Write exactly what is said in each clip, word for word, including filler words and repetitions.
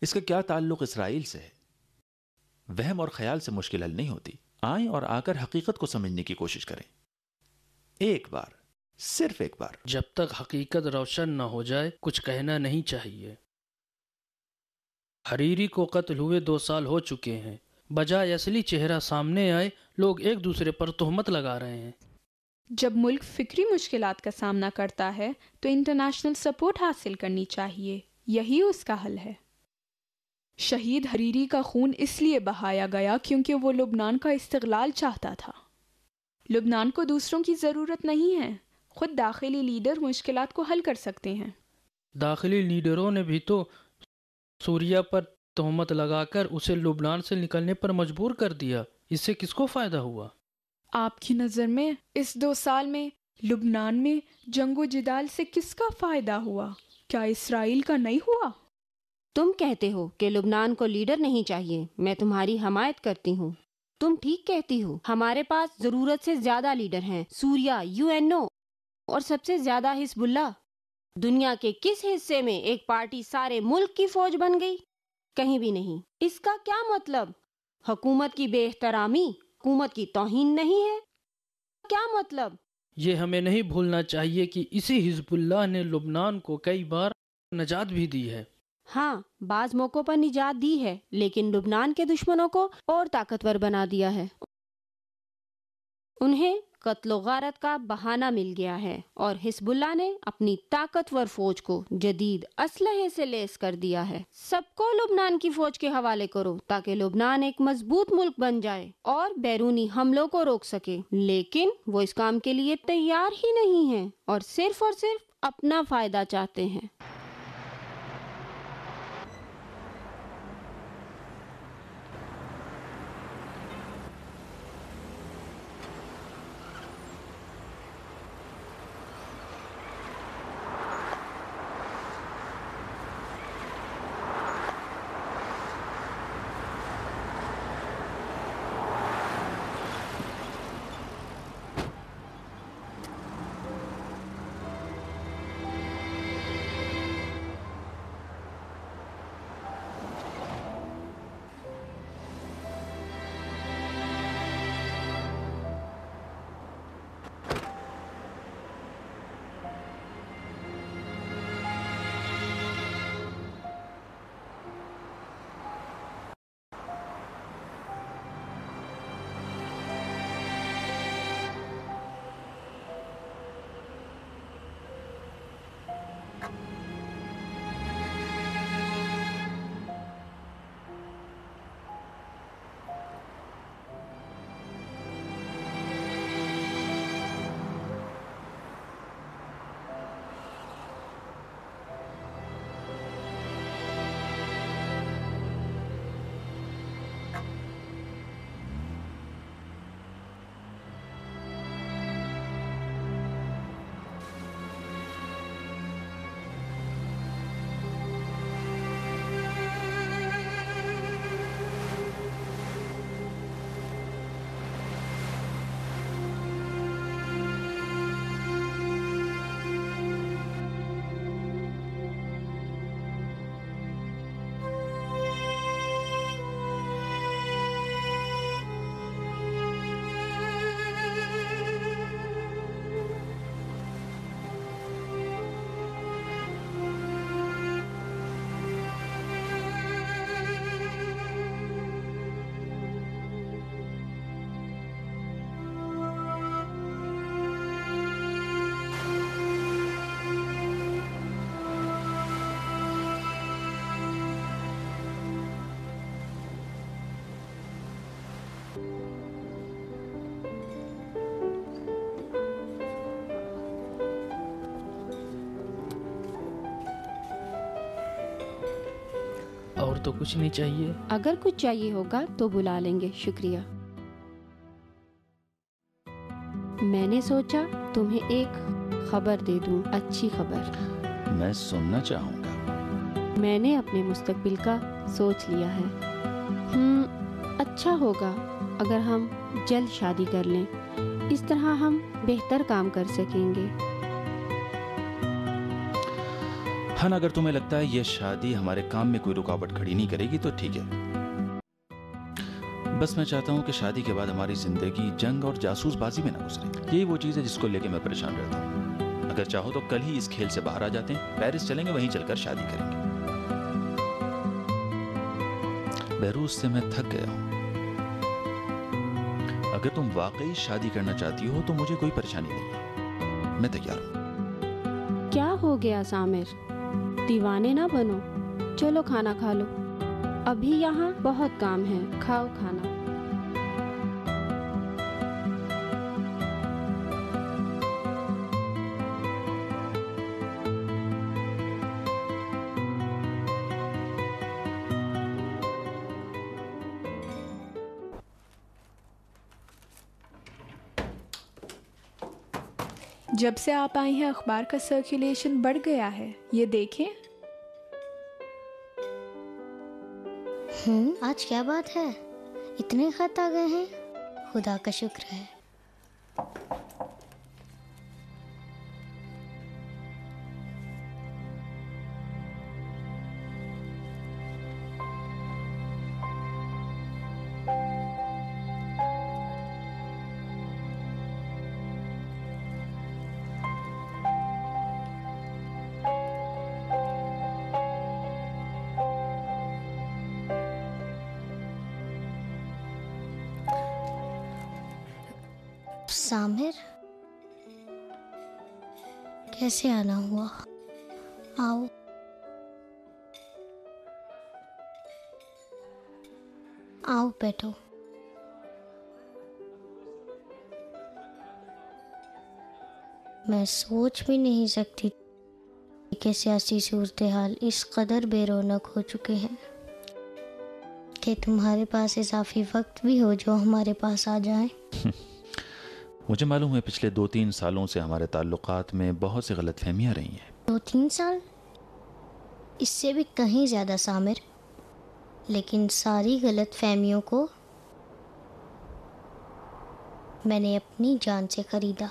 इसका क्या ताल्लुक इसराइल से है? वहम और ख्याल से मुश्किल हल नहीं होती। आएं और आकर हकीकत को समझने की कोशिश करें। एक बार, सिर्फ एक बार। जब तक हकीकत रोशन न हो जाए कुछ कहना नहीं चाहिए। हरीरी को कत्ल हुए दो साल हो चुके हैं। बजाय असली चेहरा सामने आए, लोग एक दूसरे पर तोहमत लगा रहे हैं। जब मुल्क फिक्री मुश्किलात का सामना करता है तो इंटरनेशनल सपोर्ट हासिल करनी चाहिए। यही उसका हल है। शहीद हरीरी का खून इसलिए बहाया गया क्योंकि वो लुबनान का इस्तिक़लाल चाहता था। लुबनान को दूसरों की ज़रूरत नहीं है। खुद दाखिली लीडर मुश्किलात को हल कर सकते हैं। दाखिली लीडरों ने भी तो सूरिया पर तोहमत लगाकर उसे लुबनान से निकलने पर मजबूर कर दिया। इससे किसको फ़ायदा हुआ? आपकी नज़र में इस दो साल में लुबनान में जंगो जिदाल से किसका फ़ायदा हुआ? क्या इसराइल का नहीं हुआ? तुम कहते हो कि लुबनान को लीडर नहीं चाहिए। मैं तुम्हारी हमायत करती हूँ। तुम ठीक कहती हो। हमारे पास जरूरत से ज्यादा लीडर हैं। सूरिया, यूएनओ और सबसे ज्यादा हिजबुल्लाह। दुनिया के किस हिस्से में एक पार्टी सारे मुल्क की फौज बन गई? कहीं भी नहीं। इसका क्या मतलब? हुकूमत की बेएहतरामी हुकूमत की तौहीन नहीं है? क्या मतलब? ये हमें नहीं भूलना चाहिए कि इसी हिजबुल्लाह ने लुबनान को कई बार नजात भी दी है। हाँ, बाज मौकों पर निजात दी है, लेकिन लुबनान के दुश्मनों को और ताकतवर बना दिया है। उन्हें कत्लो गारत का बहाना मिल गया है और हिजबुल्लाह ने अपनी ताकतवर फौज को जदीद असलहे से लैस कर दिया है। सबको लुबनान की फौज के हवाले करो ताकि लुबनान एक मजबूत मुल्क बन जाए और बैरूनी हमलों को रोक सके। लेकिन वो इस काम के लिए तैयार ही नहीं है और सिर्फ और सिर्फ अपना फायदा चाहते हैं। और तो कुछ नहीं चाहिए। अगर कुछ चाहिए होगा तो बुला लेंगे। शुक्रिया। मैंने सोचा तुम्हें एक खबर दे दूं, अच्छी खबर। मैं सुनना चाहूंगा। मैंने अपने मुस्तकबिल का सोच लिया है। हम्म अच्छा होगा अगर हम जल्द शादी कर लें। इस तरह हम बेहतर काम कर सकेंगे। हाँ, अगर तुम्हें लगता है यह शादी हमारे काम में कोई रुकावट खड़ी नहीं करेगी तो ठीक है। बस मैं चाहता हूँ कि शादी के बाद हमारी जिंदगी जंग और जासूसबाजी में ना गुजरे। यही वो चीज है जिसको लेके मैं परेशान रहता हूँ। अगर चाहो तो कल ही इस खेल से बाहर आ जाते हैं, पेरिस चलेंगे, वहीं चलकर शादी करेंगे। बेरूस से मैं थक गया हूँ। अगर तुम वाकई शादी करना चाहती हो तो मुझे कोई परेशानी नहीं है, मैं तैयार हूँ। क्या हो गया सामिर, दीवाने ना बनो। चलो खाना खा लो, अभी यहाँ बहुत काम है। खाओ खाना। जब से आप आई हैं अखबार का सर्कुलेशन बढ़ गया है, ये देखें। हम्म आज क्या बात है, इतने खत आ गए हैं? खुदा का शुक्र है। सामिर, कैसे आना हुआ? आओ। आओ बैठो। मैं सोच भी नहीं सकती कि सियासी सूरत हाल इस कदर बेरौनक हो चुके हैं कि तुम्हारे पास इजाफी वक्त भी हो जो हमारे पास आ जाए। मुझे मालूम है पिछले दो तीन सालों से हमारे ताल्लुकात में बहुत सी गलतफहमियां रही हैं। दो तीन साल? इससे भी कहीं ज़्यादा सामिर। लेकिन सारी गलतफहमियों को मैंने अपनी जान से खरीदा।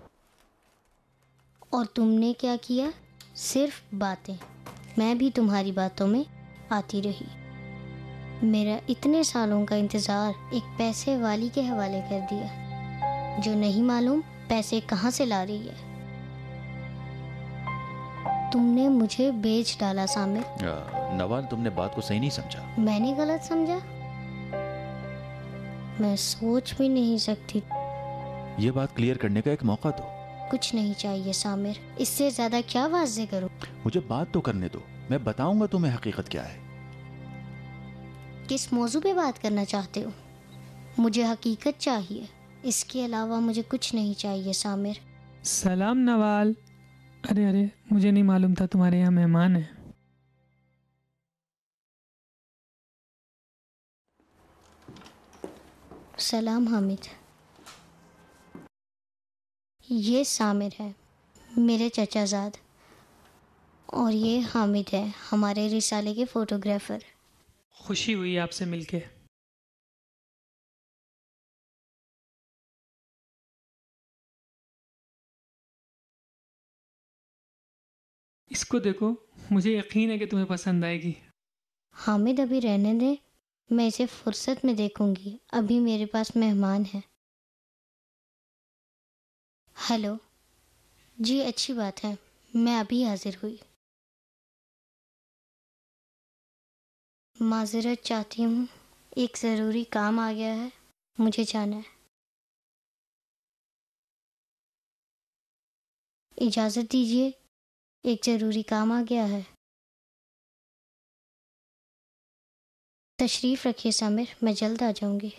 और तुमने क्या किया? सिर्फ बातें। मैं भी तुम्हारी बातों में आती रही। मेरा इतने सालों का इंतज़ार एक पैसे वाली के हवाले कर दिया जो नहीं मालूम पैसे कहाँ से ला रही है। तुमने मुझे बेच डाला सामिर। नवाल, तुमने बात को सही नहीं समझा। मैंने गलत समझा? मैं सोच भी नहीं सकती। ये बात क्लियर करने का एक मौका दो। कुछ नहीं चाहिए सामिर, इससे ज्यादा क्या वाज़े करूं? मुझे बात तो करने दो, मैं बताऊंगा तुम्हें हकीकत क्या है। किस मौजू पे बात करना चाहते हो? मुझे हकीकत चाहिए, इसके अलावा मुझे कुछ नहीं चाहिए सामिर। सलाम नवाल। अरे अरे, मुझे नहीं मालूम था तुम्हारे यहाँ मेहमान है। सलाम हामिद। ये सामिर है, मेरे चचाजाद। और ये हामिद है, हमारे रिसाले के फोटोग्राफर। खुशी हुई आपसे मिलके। इसको देखो, मुझे यकीन है कि तुम्हें पसंद आएगी। हामिद अभी रहने दे, मैं इसे फुर्सत में देखूंगी। अभी मेरे पास मेहमान है। हेलो जी, अच्छी बात है, मैं अभी हाजिर हुई। माजरत चाहती हूँ, एक ज़रूरी काम आ गया है, मुझे जाना है। इजाज़त दीजिए, एक ज़रूरी काम आ गया है। तशरीफ़ रखिए सामिर, मैं जल्द आ जाऊंगी।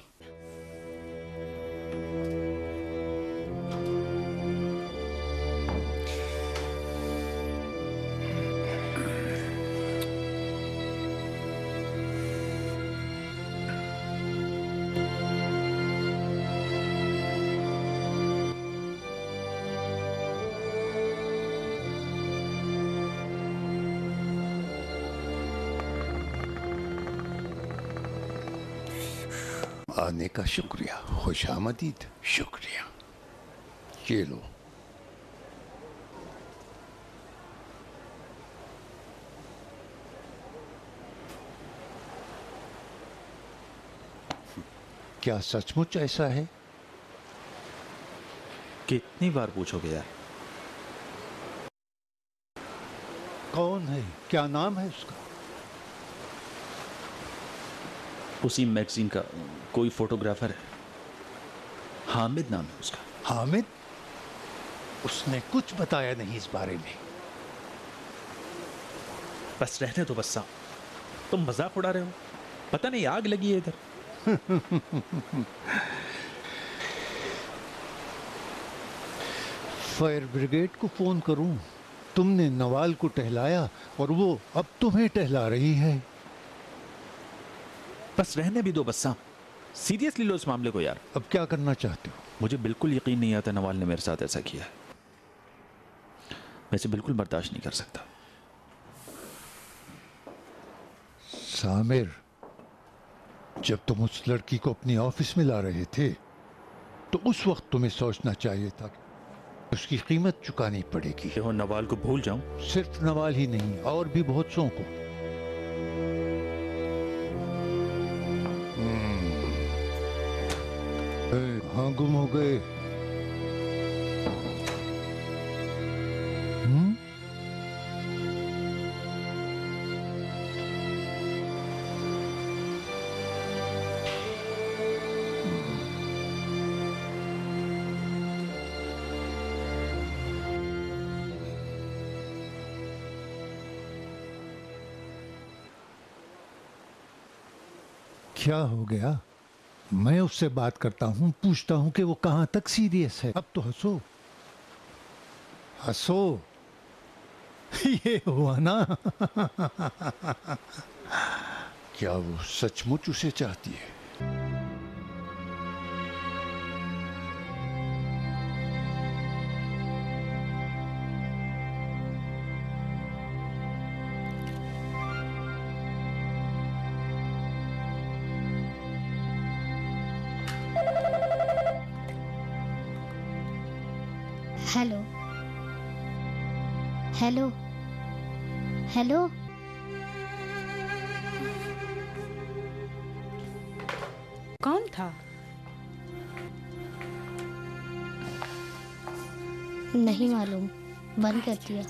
आने का शुक्रिया, खुशामदीद। शुक्रिया। ये लो। क्या सचमुच ऐसा है? कितनी बार पूछोगे यार? कौन है? क्या नाम है उसका? उसी मैगजीन का कोई फोटोग्राफर है, हामिद नाम है उसका। हामिद? उसने कुछ बताया नहीं इस बारे में। बस रहने दो बस्सा, तुम मजाक उड़ा रहे हो। पता नहीं आग लगी है इधर। फायर ब्रिगेड को फोन करूं? तुमने नवाल को टहलाया और वो अब तुम्हें टहला रही है। बस रहने भी दो बस्सा, सीरियसली लो इस मामले को यार। अब क्या करना चाहते हो? मुझे बिल्कुल यकीन नहीं आता नवाल ने मेरे साथ ऐसा किया है। मैं इसे बिल्कुल बर्दाश्त नहीं कर सकता। सामिर, जब तुम उस लड़की को अपनी ऑफिस में ला रहे थे तो उस वक्त तुम्हें सोचना चाहिए था कि उसकी कीमत चुकानी पड़ेगी। हो नवाल को भूल जाऊं? सिर्फ नवाल ही नहीं, और भी बहुत सौ को। हाँ, गुम हो गए। हम्म? क्या हो गया? मैं उससे बात करता हूं, पूछता हूं कि वो कहां तक सीरियस है। अब तो हंसो हंसो। ये हुआ ना। क्या वो सचमुच उसे चाहती है? Hello hello hello. कौन था? नहीं मालूम, बंद कर दिया।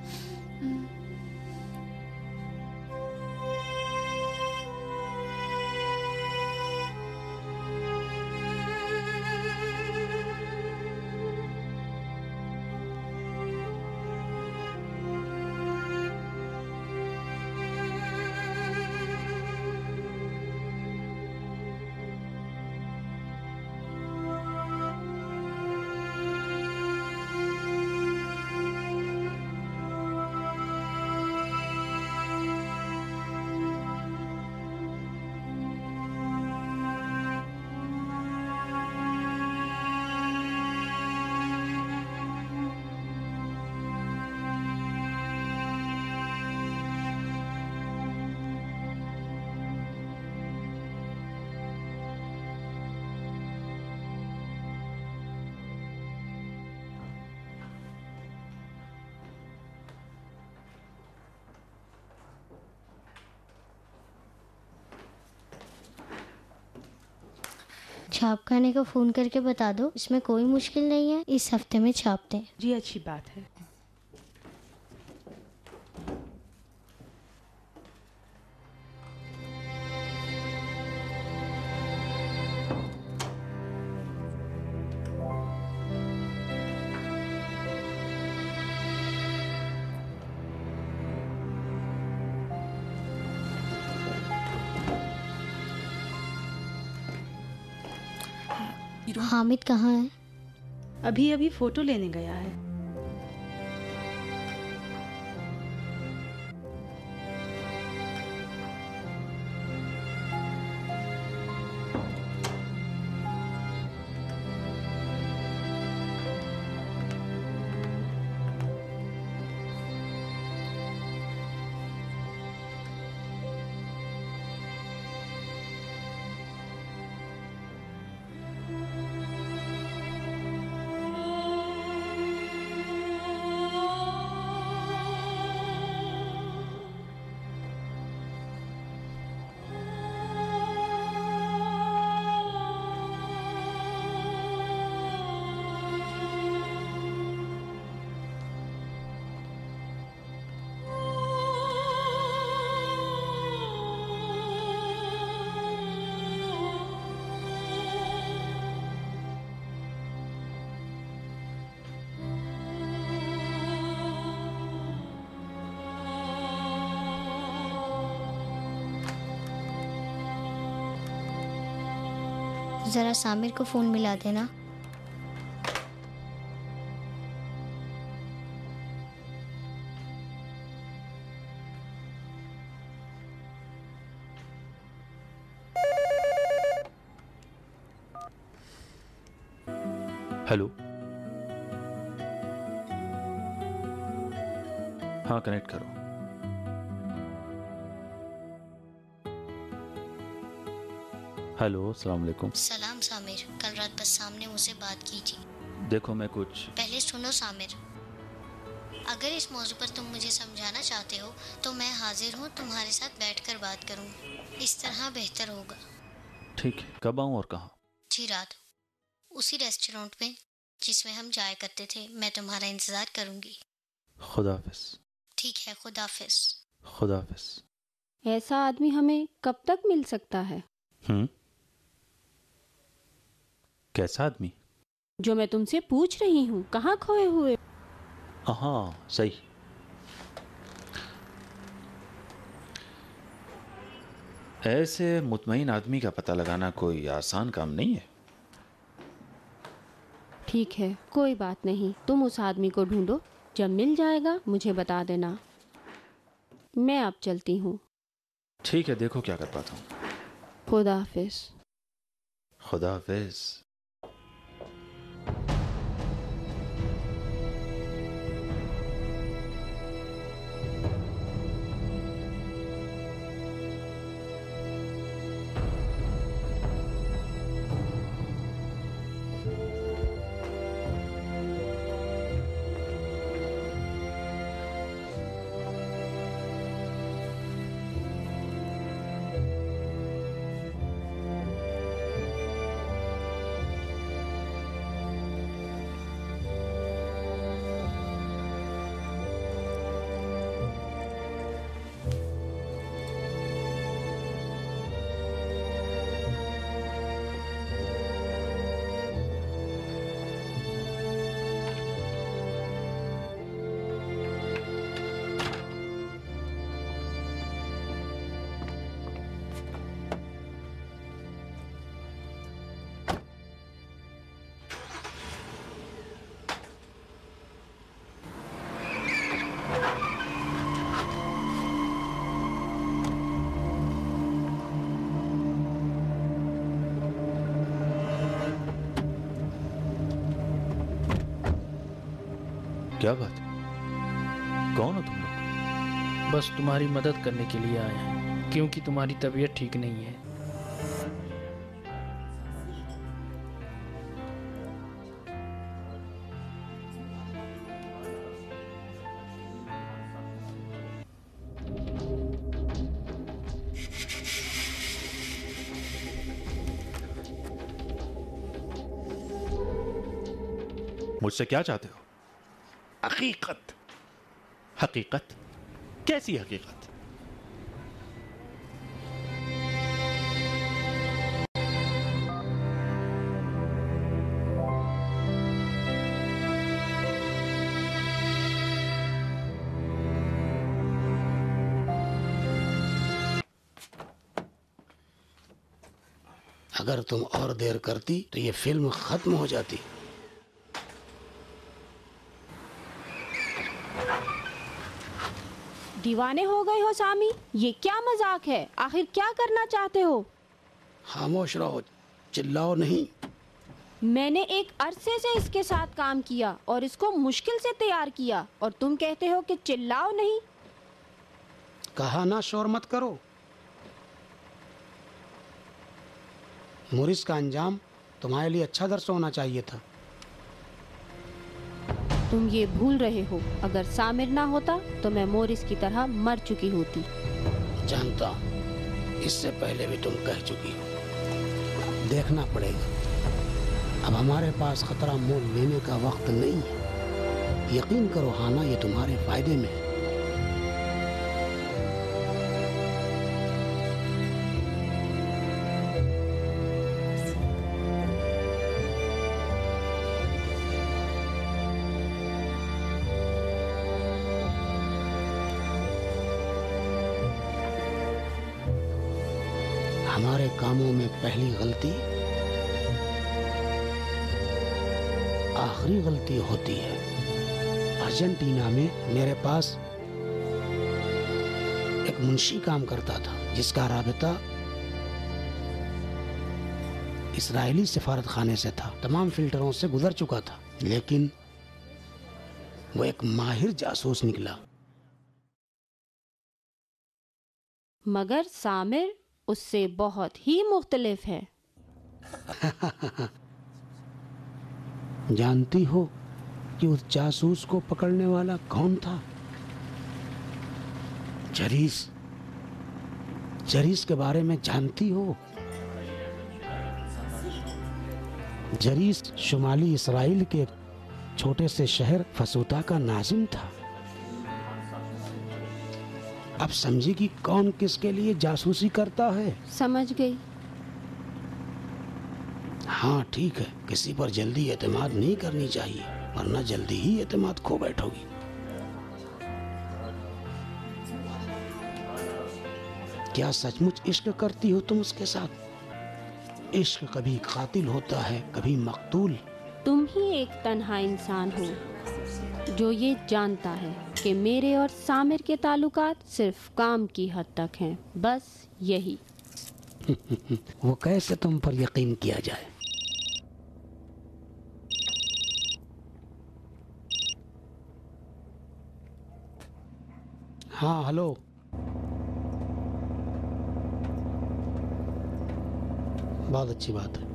छापखाने को फोन करके बता दो, इसमें कोई मुश्किल नहीं है, इस हफ्ते में छापते हैं। जी अच्छी बात है। हामिद कहाँ है? अभी अभी फोटो लेने गया है। जरा सामिर को फोन मिला देना। हेलो, हाँ कनेक्ट करो। हेलो, अस्सलाम वालेकुम। सलाम सामिर, कल रात बस्साम ने मुझसे बात की थी। देखो मैं कुछ पहले सुनो सामिर, अगर इस मौजू पर तुम मुझे समझाना चाहते हो तो मैं हाजिर हूँ तुम्हारे साथ बैठकर बात करूँ। इस तरह बेहतर होगा। ठीक है, कब आऊँ और कहाँ? जी रात, उसी रेस्टोरेंट में जिसमें हम जाया करते थे। मैं तुम्हारा इंतजार करूंगी। खुदाफिज। ठीक है, खुदाफिज। खुदाफिज। ऐसा आदमी हमें कब तक मिल सकता है? हम्म कैसा आदमी? जो मैं तुमसे पूछ रही हूँ, कहाँ खोए हुए? हाँ सही। ऐसे मुतमईन आदमी का पता लगाना कोई आसान काम नहीं है। ठीक है, कोई बात नहीं, तुम उस आदमी को ढूंढो। जब मिल जाएगा मुझे बता देना। मैं अब चलती हूँ। ठीक है, देखो क्या कर पाता हूँ। खुदा हाफिज। खुदा हाफिज। क्या बात? कौन हो तुम लोग? बस तुम्हारी मदद करने के लिए आए हैं, क्योंकि तुम्हारी तबीयत ठीक नहीं है। मुझसे क्या चाहते हो? हकीकत। हकीकत? कैसी हकीकत? अगर तुम और देर करती तो ये फिल्म खत्म हो जाती। दीवाने हो गए हो सामी? ये क्या मजाक है? आखिर क्या करना चाहते हो? खामोश रहो, चिल्लाओ नहीं। मैंने एक अरसे से इसके साथ काम किया और इसको मुश्किल से तैयार किया, और तुम कहते हो कि चिल्लाओ नहीं। कहा ना शोर मत करो। मोरिस का अंजाम तुम्हारे लिए अच्छा दर्श होना चाहिए था। तुम ये भूल रहे हो, अगर सामिर ना होता तो मैं मोरिस की तरह मर चुकी होती। जानता हूँ, इससे पहले भी तुम कह चुकी हो। देखना पड़ेगा। अब हमारे पास खतरा मोल लेने का वक्त नहीं है। यकीन करो हाना, ये तुम्हारे फायदे में है। हमारे कामों में पहली गलती आखिरी गलती होती है। अर्जेंटीना में मेरे पास एक मुंशी काम करता था जिसका राबिता इस्राएली सिफारत खाने से था। तमाम फिल्टरों से गुजर चुका था, लेकिन वो एक माहिर जासूस निकला। मगर सामिर उससे बहुत ही मुख्तलिफ है। जानती हो कि उस जासूस को पकड़ने वाला कौन था? जरीस। जरीस के बारे में जानती हो? जरीस शुमाली इसराइल के छोटे से शहर फसूता का नाजिम था। अब समझी कि कौन किसके लिए जासूसी करता है। समझ गई। हाँ ठीक है, किसी पर जल्दी एतमाद नहीं करनी चाहिए, वरना जल्दी ही एतमाद खो बैठोगी। क्या सचमुच इश्क करती हो तुम उसके साथ? इश्क कभी कातिल होता है, कभी मकतूल। तुम ही एक तन्हा इंसान हो जो ये जानता है कि मेरे और सामिर के ताल्लुकात सिर्फ काम की हद तक हैं, बस यही। वो कैसे तुम पर यकीन किया जाए? हाँ हेलो। बहुत अच्छी बात है।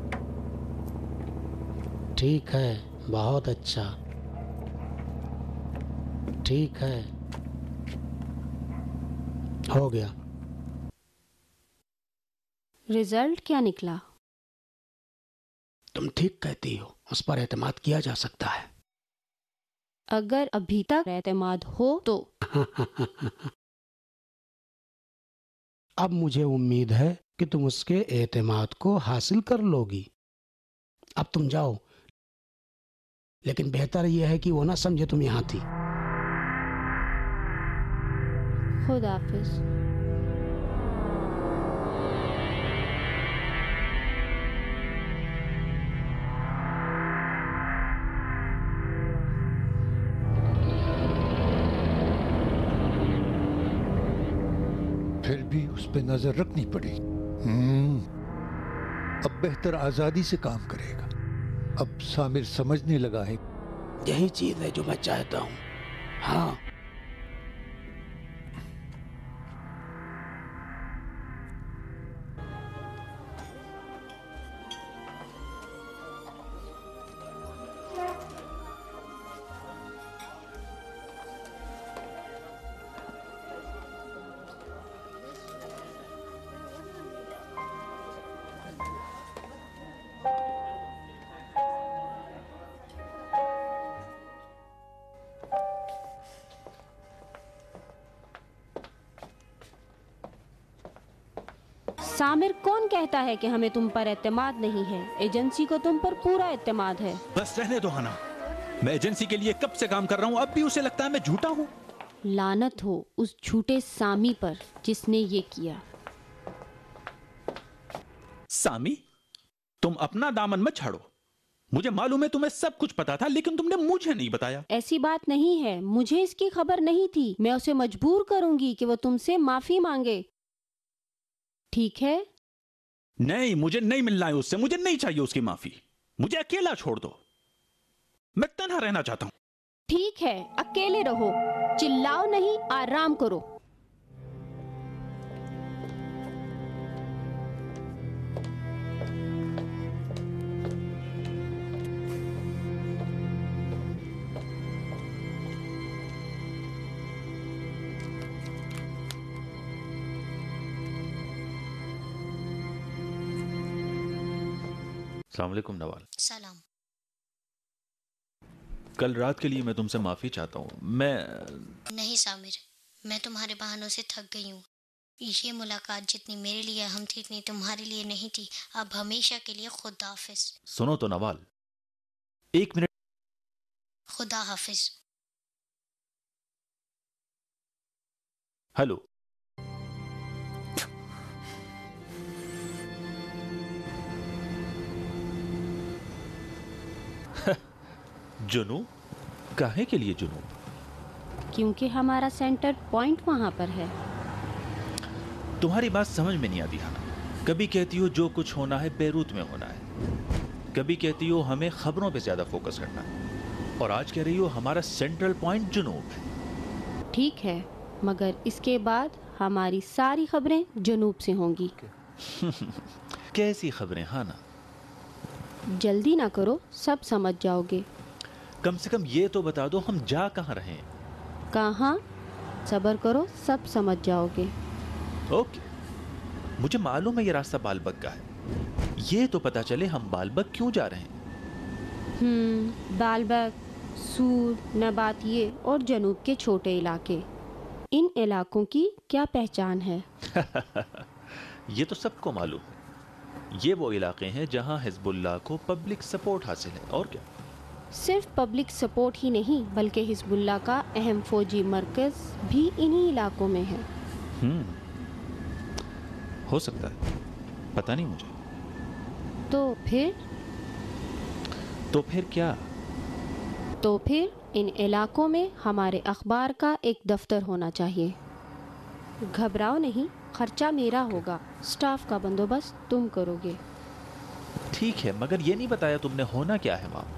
ठीक है, बहुत अच्छा। ठीक है, हो गया। रिजल्ट क्या निकला? तुम ठीक कहती हो, उस पर एतमाद किया जा सकता है। अगर अभी तक एतमाद हो तो। अब मुझे उम्मीद है कि तुम उसके एतमाद को हासिल कर लोगी। अब तुम जाओ, लेकिन बेहतर यह है कि वो ना समझे तुम यहाँ थी। खुदा हाफिज। फिर भी उस पे नजर रखनी पड़ी। हम्म, अब बेहतर आजादी से काम करेगा। अब सामिर समझने लगा है। यही चीज है जो मैं चाहता हूँ। हाँ, सामिर कौन कहता है कि हमें तुम पर एतमाद नहीं है? एजेंसी को तुम पर पूरा एतमाद है। बस रहने दो हना, मैं एजेंसी के लिए कब से काम कर रहा हूँ, अब भी उसे लगता है मैं झूठा हूँ। लानत हो उस झूठे सामी पर जिसने ये किया। सामी, तुम अपना दामन मत छाड़ो। मुझे मालूम है तुम्हें सब कुछ पता था, लेकिन तुमने मुझे नहीं बताया। ऐसी बात नहीं है, मुझे इसकी खबर नहीं थी। मैं उसे मजबूर करूंगी कि वो तुमसे माफी मांगे, ठीक है? नहीं, मुझे नहीं मिलना है उससे। मुझे नहीं चाहिए उसकी माफी। मुझे अकेला छोड़ दो, मैं तन्हा रहना चाहता हूं। ठीक है, अकेले रहो, चिल्लाओ नहीं, आराम करो। अस्सलाम वालेकुम नवाल। सलाम। कल रात के लिए मैं तुमसे माफी चाहता हूँ। मैं नहीं सामिर, मैं तुम्हारे बहानों से थक गई हूँ। ये मुलाकात जितनी मेरे लिए अहम थी इतनी तुम्हारे लिए नहीं थी। अब हमेशा के लिए खुदा हाफिज। सुनो तो नवाल, एक मिनट। खुदा हाफिज। हेलो। जुनूब? काहे के लिए जुनूब? क्योंकि हमारा सेंटर पॉइंट वहाँ पर है। तुम्हारी बात समझ में नहीं आती हाना। कभी कहती हो जो कुछ होना है बैरूत में होना है, कभी कहती हो हमें खबरों पे ज्यादा फोकस करना है, और आज कह रही हो हमारा सेंट्रल पॉइंट जुनूब है। ठीक है, मगर इसके बाद हमारी सारी खबरें जुनूब से होंगी। कैसी खबरें हाना? जल्दी ना करो, सब समझ जाओगे। कम से कम ये तो बता दो हम जा कहाँ रहे हैं। कहाँ? सब्र करो, सब समझ जाओगे। ओके, मुझे मालूम है ये रास्ता बालबग का है। ये तो पता चले हम बालबग क्यों जा रहे हैं। हम्म बालबग, सूर, नबातिये और जनूब के छोटे इलाके, इन इलाकों की क्या पहचान है? ये तो सबको मालूम है। ये वो इलाके हैं जहां हिजबुल्लाह को पब्लिक सपोर्ट हासिल है, और क्या। सिर्फ पब्लिक सपोर्ट ही नहीं, बल्कि हिजबुल्लाह का अहम फौजी मरकज भी इन्हीं इलाकों में है। हम्म हो सकता है, पता नहीं मुझे। तो फिर तो फिर क्या? तो फिर इन इलाकों में हमारे अखबार का एक दफ्तर होना चाहिए। घबराओ नहीं, खर्चा मेरा होगा, स्टाफ का बंदोबस्त तुम करोगे। ठीक है, मगर ये नहीं बताया तुमने होना क्या है वहां।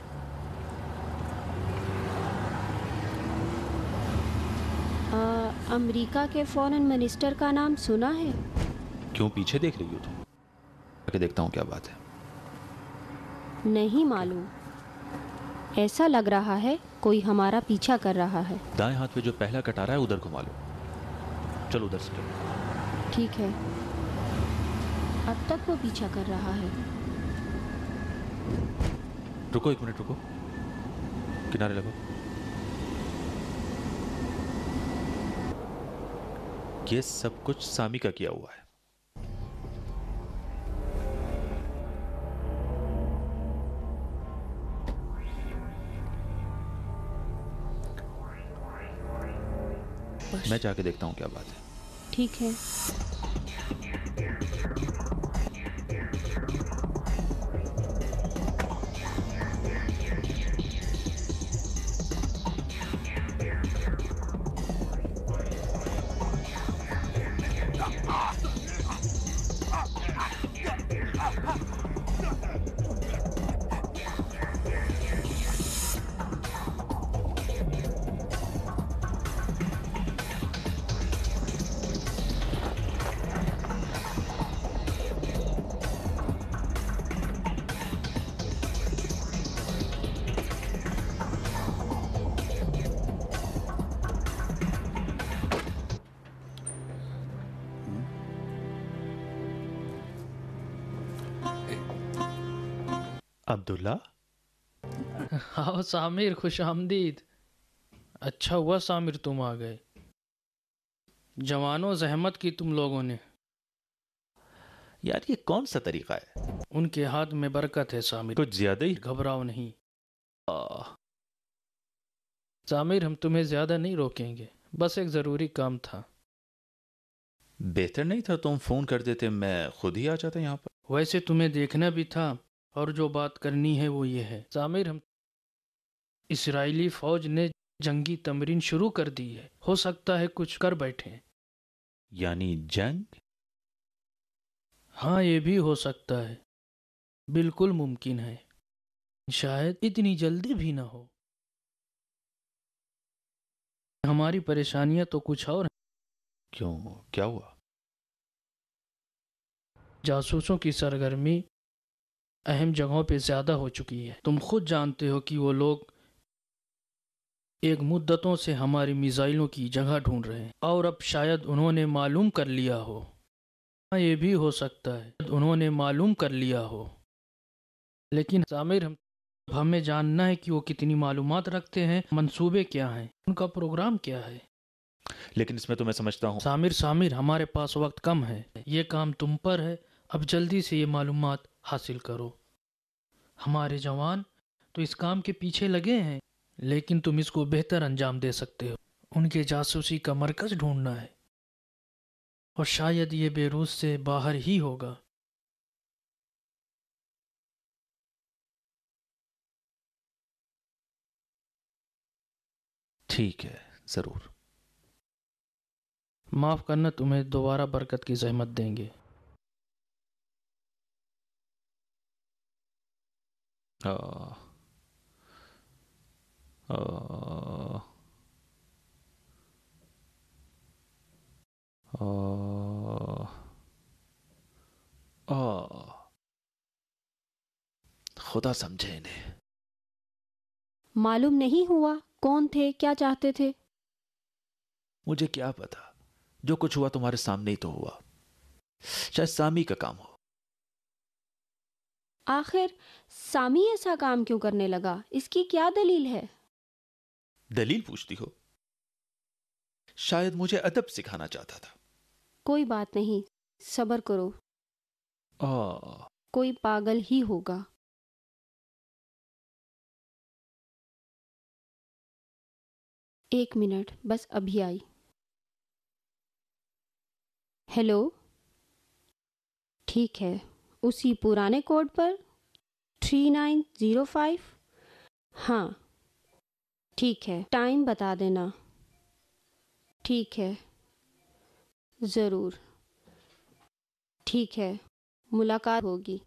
आ, अमेरिका के फॉरेन मिनिस्टर का नाम सुना है? क्यों पीछे देख रही हो तुम? आके देखता हूँ क्या बात है। नहीं मालूम, ऐसा लग रहा है कोई हमारा पीछा कर रहा है। दाएं हाथ पे जो पहला कटारा है उधर घुमा लो। चलो उधर से चलो। ठीक है, अब तक वो पीछा कर रहा है। रुको एक मिनट, रुको, किनारे लगो। ये सब कुछ सामी का किया हुआ है। मैं जाके देखता हूँ क्या बात है। ठीक है। अब्दुल्ला, हाँ सामिर, खुश आमदीद। अच्छा हुआ सामिर तुम आ गए। जवानों जहमत की तुम लोगों ने। यार ये कौन सा तरीका है? उनके हाथ में बरकत है सामिर, कुछ ज्यादा ही। घबराओ नहीं। आ, सामिर, हम तुम्हें ज्यादा नहीं रोकेंगे, बस एक जरूरी काम था। बेहतर नहीं था तुम फोन कर देते, मैं खुद ही आ जाता यहाँ पर। वैसे तुम्हें देखना भी था, और जो बात करनी है वो ये है सामिर, हम इसराइली फौज ने जंगी तमरीन शुरू कर दी है। हो सकता है कुछ कर बैठे। यानी जंग? हाँ, ये भी हो सकता है, बिल्कुल मुमकिन है। शायद इतनी जल्दी भी ना हो। हमारी परेशानियां तो कुछ और हैं। क्यों, क्या हुआ? जासूसों की सरगर्मी अहम जगहों पे ज्यादा हो चुकी है। तुम खुद जानते हो कि वो लोग एक मुद्दतों से हमारी मिसाइलों की जगह ढूंढ रहे हैं, और अब शायद उन्होंने मालूम कर लिया हो। हाँ, ये भी हो सकता है उन्होंने मालूम कर लिया हो। लेकिन सामिर, हम हमें जानना है कि वो कितनी मालूमात रखते हैं, मंसूबे क्या हैं, उनका प्रोग्राम क्या है। लेकिन इसमें तो मैं समझता हूँ। सामिर सामिर हमारे पास वक्त कम है, ये काम तुम पर है। अब जल्दी से ये मालूमात हासिल करो। हमारे जवान तो इस काम के पीछे लगे हैं, लेकिन तुम इसको बेहतर अंजाम दे सकते हो। उनके जासूसी का मरकज ढूंढना है, और शायद ये बेरूस से बाहर ही होगा। ठीक है, जरूर। माफ करना, तुम्हें दोबारा बरकत की जहमत देंगे। आ, आ, आ, आ, खुदा समझे इन्हें। मालूम नहीं हुआ कौन थे, क्या चाहते थे? मुझे क्या पता, जो कुछ हुआ तुम्हारे सामने ही तो हुआ। शायद सामी का काम हो। आखिर सामी ऐसा काम क्यों करने लगा? इसकी क्या दलील है? दलील पूछती हो? शायद मुझे अदब सिखाना चाहता था। कोई बात नहीं, सब्र करो। आ, कोई पागल ही होगा। एक मिनट, बस अभी आई। हेलो, ठीक है, उसी पुराने कोड पर थ्री नाइन ज़ीरो फाइव। हाँ ठीक है, टाइम बता देना। ठीक है, ज़रूर। ठीक है, मुलाकात होगी।